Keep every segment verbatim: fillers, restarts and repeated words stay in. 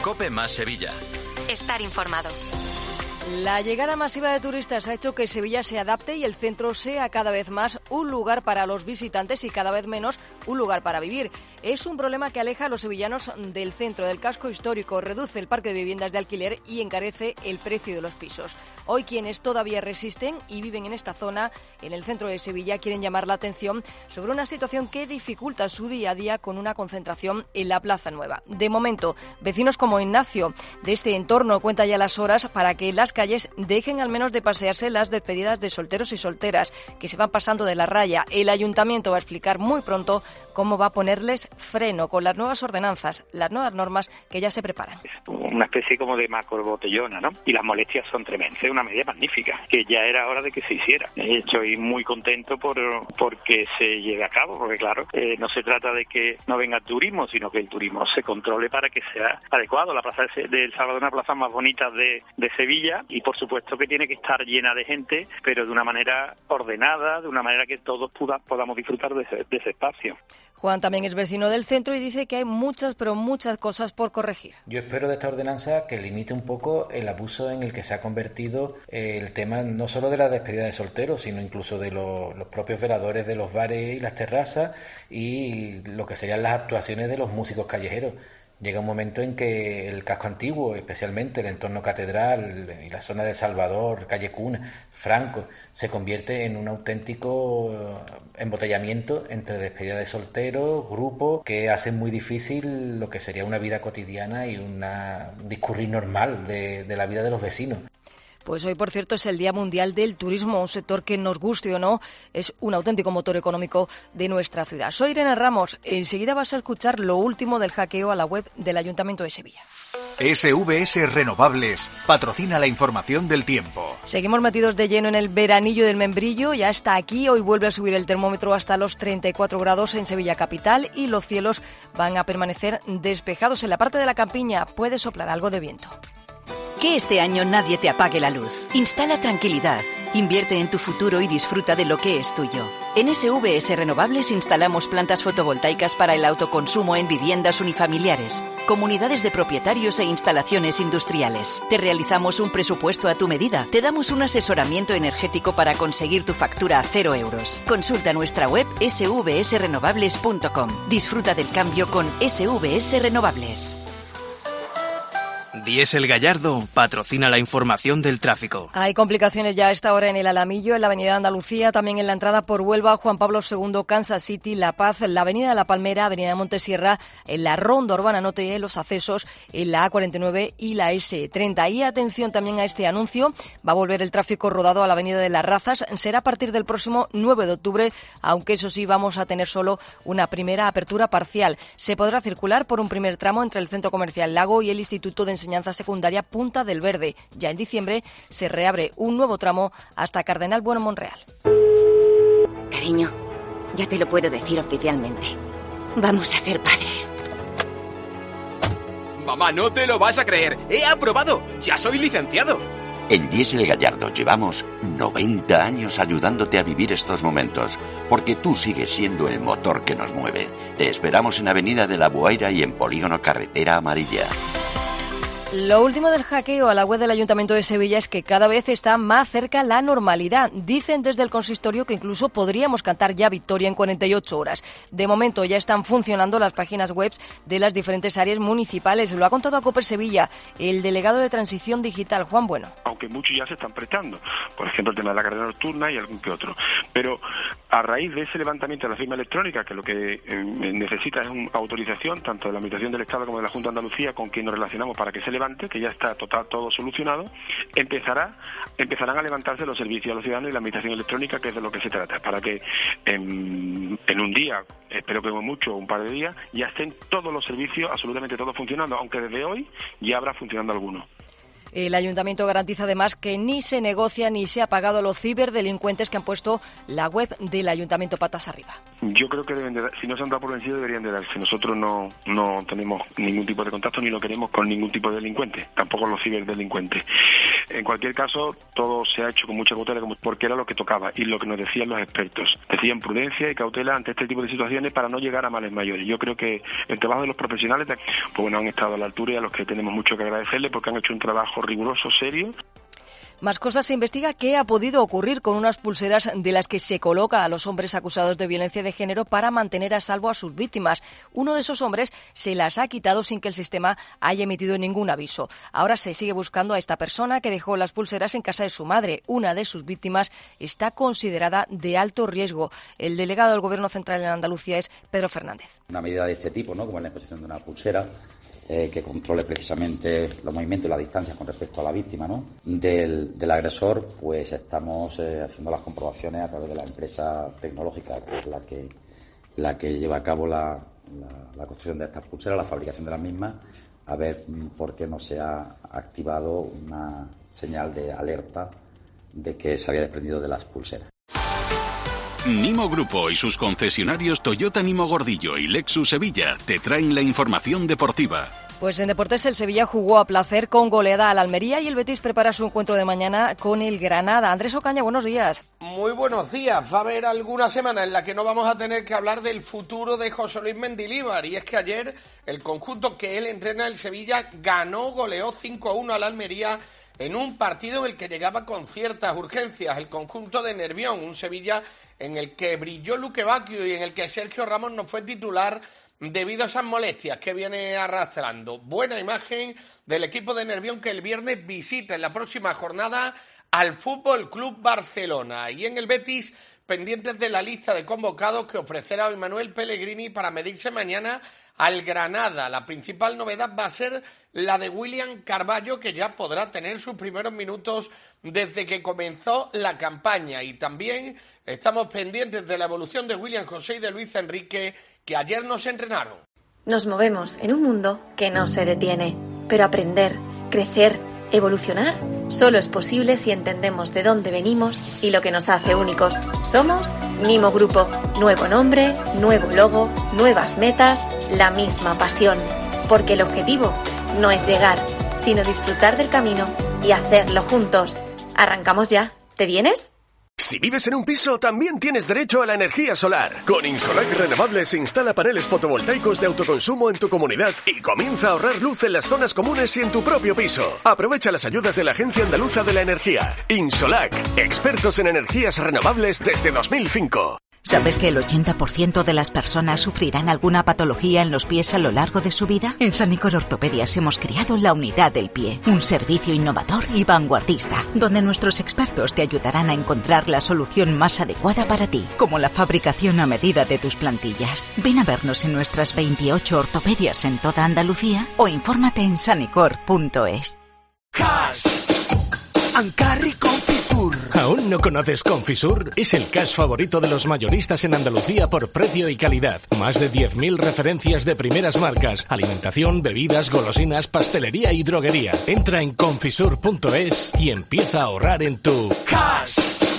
COPE más Sevilla. Estar informado. La llegada masiva de turistas ha hecho que Sevilla se adapte y el centro sea cada vez más un lugar para los visitantes y cada vez menos un lugar para vivir. Es un problema que aleja a los sevillanos del centro, del casco histórico, reduce el parque de viviendas de alquiler y encarece el precio de los pisos. Hoy quienes todavía resisten y viven en esta zona, en el centro de Sevilla, quieren llamar la atención sobre una situación que dificulta su día a día con una concentración en la Plaza Nueva. De momento, vecinos como Ignacio de este entorno cuenta ya las horas para que las calles dejen al menos de pasearse las despedidas de solteros y solteras que se van pasando de la raya. El ayuntamiento va a explicar muy pronto cómo va a ponerles freno con las nuevas ordenanzas, las nuevas normas que ya se preparan. Es una especie como de macro botellona, ¿no? Y las molestias son tremendas. Es una medida magnífica, que ya era hora de que se hiciera. Estoy muy contento por porque se lleve a cabo, porque claro, eh, no se trata de que no venga turismo, sino que el turismo se controle para que sea adecuado. La plaza del Salvador es una plaza más bonita de, de Sevilla y por supuesto que tiene que estar llena de gente, pero de una manera ordenada, de una manera que todos puda, podamos disfrutar de ese, de ese espacio. Juan también es vecino del centro y dice que hay muchas, pero muchas cosas por corregir. Yo espero de esta ordenanza que limite un poco el abuso en el que se ha convertido el tema no solo de la despedida de solteros, sino incluso de los, los propios veladores de los bares y las terrazas y lo que serían las actuaciones de los músicos callejeros. Llega un momento en que el casco antiguo, especialmente el entorno catedral y la zona de Salvador, calle Cuna, Franco, se convierte en un auténtico embotellamiento entre despedida de solteros, grupos, que hacen muy difícil lo que sería una vida cotidiana y una, un discurrir normal de, de la vida de los vecinos. Pues hoy, por cierto, es el Día Mundial del Turismo, un sector que, nos guste o no, es un auténtico motor económico de nuestra ciudad. Soy Irene Ramos. Enseguida vas a escuchar lo último del hackeo a la web del Ayuntamiento de Sevilla. S V S Renovables patrocina la información del tiempo. Seguimos metidos de lleno en el veranillo del membrillo. Ya está aquí. Hoy vuelve a subir el termómetro hasta los treinta y cuatro grados en Sevilla capital y los cielos van a permanecer despejados. En la parte de la campiña puede soplar algo de viento. Que este año nadie te apague la luz. Instala tranquilidad, invierte en tu futuro y disfruta de lo que es tuyo. En S V S Renovables instalamos plantas fotovoltaicas para el autoconsumo en viviendas unifamiliares, comunidades de propietarios e instalaciones industriales. Te realizamos un presupuesto a tu medida. Te damos un asesoramiento energético para conseguir tu factura a cero euros. Consulta nuestra web s v s renovables punto com. Disfruta del cambio con S V S Renovables. Diesel Gallardo patrocina la información del tráfico. Hay complicaciones ya a esta hora en el Alamillo, en la avenida Andalucía, también en la entrada por Huelva, Juan Pablo segundo, Kansas City, La Paz, la avenida de La Palmera, avenida Montesierra, en la Ronda Urbana Norte, los accesos en la A cuarenta y nueve y la ese treinta. Y atención también a este anuncio, va a volver el tráfico rodado a la avenida de Las Razas, será a partir del próximo nueve de octubre, aunque eso sí vamos a tener solo una primera apertura parcial. Se podrá circular por un primer tramo entre el Centro Comercial Lago y el Instituto de Enseñanza Secundaria Punta del Verde. Ya en diciembre se reabre un nuevo tramo hasta Cardenal Bueno Monreal. Cariño, ya te lo puedo decir oficialmente. Vamos a ser padres. Mamá, no te lo vas a creer. ¡He aprobado! ¡Ya soy licenciado! En Diesel Gallardo llevamos noventa años ayudándote a vivir estos momentos, porque tú sigues siendo el motor que nos mueve. Te esperamos en Avenida de la Buaira y en Polígono Carretera Amarilla. Lo último del hackeo a la web del Ayuntamiento de Sevilla es que cada vez está más cerca la normalidad. Dicen desde el consistorio que incluso podríamos cantar ya victoria en cuarenta y ocho horas. De momento ya están funcionando las páginas web de las diferentes áreas municipales. Lo ha contado a COPE Sevilla el delegado de Transición Digital, Juan Bueno. Aunque muchos ya se están prestando, por ejemplo el tema de la carrera nocturna y algún que otro. Pero a raíz de ese levantamiento de la firma electrónica, que lo que eh, necesita es una autorización tanto de la Administración del Estado como de la Junta de Andalucía, con quien nos relacionamos para que se levante, que ya está total todo solucionado, empezará empezarán a levantarse los servicios a los ciudadanos y la administración electrónica, que es de lo que se trata, para que en, en un día, espero que mucho, un par de días, ya estén todos los servicios, absolutamente todos funcionando, aunque desde hoy ya habrá funcionando algunos. El Ayuntamiento garantiza además que ni se negocia ni se ha pagado a los ciberdelincuentes que han puesto la web del Ayuntamiento patas arriba. Yo creo que deben de dar, si no se han dado por vencido deberían de darse. Nosotros no no tenemos ningún tipo de contacto ni lo queremos con ningún tipo de delincuente, tampoco los ciberdelincuentes. En cualquier caso, todo se ha hecho con mucha cautela porque era lo que tocaba y lo que nos decían los expertos. Decían prudencia y cautela ante este tipo de situaciones para no llegar a males mayores. Yo creo que el trabajo de los profesionales, pues bueno, han estado a la altura y a los que tenemos mucho que agradecerles porque han hecho un trabajo riguroso, serio. Más cosas, se investiga qué ha podido ocurrir con unas pulseras de las que se coloca a los hombres acusados de violencia de género para mantener a salvo a sus víctimas. Uno de esos hombres se las ha quitado sin que el sistema haya emitido ningún aviso. Ahora se sigue buscando a esta persona que dejó las pulseras en casa de su madre. Una de sus víctimas está considerada de alto riesgo. El delegado del Gobierno Central en Andalucía es Pedro Fernández. Una medida de este tipo, ¿no?, como es la imposición de una pulsera, Eh, que controle precisamente los movimientos y las distancias con respecto a la víctima, ¿no?, del, del agresor, pues estamos eh, haciendo las comprobaciones a través de la empresa tecnológica que es la que la que lleva a cabo la, la, la construcción de estas pulseras, la fabricación de las mismas, a ver por qué no se ha activado una señal de alerta de que se había desprendido de las pulseras. Nimo Grupo y sus concesionarios Toyota Nimo Gordillo y Lexus Sevilla te traen la información deportiva. Pues en deportes el Sevilla jugó a placer con goleada al Almería y el Betis prepara su encuentro de mañana con el Granada. Andrés Ocaña, buenos días. Muy buenos días. Va a haber alguna semana en la que no vamos a tener que hablar del futuro de José Luis Mendilibar, y es que ayer el conjunto que él entrena, el Sevilla, ganó, goleó cinco a uno al Almería en un partido en el que llegaba con ciertas urgencias. El conjunto de Nervión, un Sevilla en el que brilló Luque Bacchio y en el que Sergio Ramos no fue titular debido a esas molestias que viene arrastrando. Buena imagen del equipo de Nervión, que el viernes visita en la próxima jornada al Fútbol Club Barcelona. Y en el Betis, pendientes de la lista de convocados que ofrecerá hoy Manuel Pellegrini para medirse mañana al Granada. La principal novedad va a ser la de William Carballo, que ya podrá tener sus primeros minutos desde que comenzó la campaña. Y también estamos pendientes de la evolución de William José y de Luis Enrique, que ayer nos entrenaron. Nos movemos en un mundo que no se detiene, pero aprender, crecer, evolucionar, solo es posible si entendemos de dónde venimos y lo que nos hace únicos. Somos Nimo Grupo. Nuevo nombre, nuevo logo, nuevas metas, la misma pasión. Porque el objetivo no es llegar, sino disfrutar del camino y hacerlo juntos. Arrancamos ya. ¿Te vienes? Si vives en un piso, también tienes derecho a la energía solar. Con Insolac Renovables instala paneles fotovoltaicos de autoconsumo en tu comunidad y comienza a ahorrar luz en las zonas comunes y en tu propio piso. Aprovecha las ayudas de la Agencia Andaluza de la Energía. Insolac, expertos en energías renovables desde dos mil cinco. ¿Sabes que el ochenta por ciento de las personas sufrirán alguna patología en los pies a lo largo de su vida? En Sanicor Ortopedias hemos creado la Unidad del Pie, un servicio innovador y vanguardista, donde nuestros expertos te ayudarán a encontrar la solución más adecuada para ti, como la fabricación a medida de tus plantillas. Ven a vernos en nuestras veintiocho ortopedias en toda Andalucía o infórmate en sanicor punto es. Cash. Ancarri Confisur. ¿Aún no conoces Confisur? Es el cash favorito de los mayoristas en Andalucía por precio y calidad. Más de diez mil referencias de primeras marcas. Alimentación, bebidas, golosinas, pastelería y droguería. Entra en confisur punto es y empieza a ahorrar en tu cash.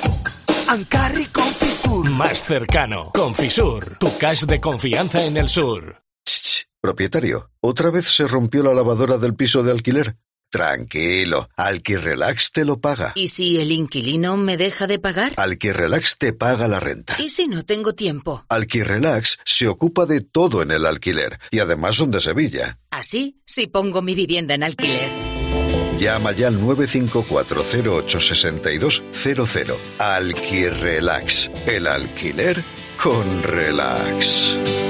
Ancarri Confisur. Más cercano. Confisur, tu cash de confianza en el sur. Shh, propietario, ¿otra vez se rompió la lavadora del piso de alquiler? Tranquilo, Alquirrelax te lo paga. ¿Y si el inquilino me deja de pagar? Alquirrelax te paga la renta. ¿Y si no tengo tiempo? Alquirrelax se ocupa de todo en el alquiler y además son de Sevilla. ¿Así? Si pongo mi vivienda en alquiler. Llama ya al nueve cinco cuatro cero ocho seis dos cero cero. Alquirrelax, el alquiler con relax.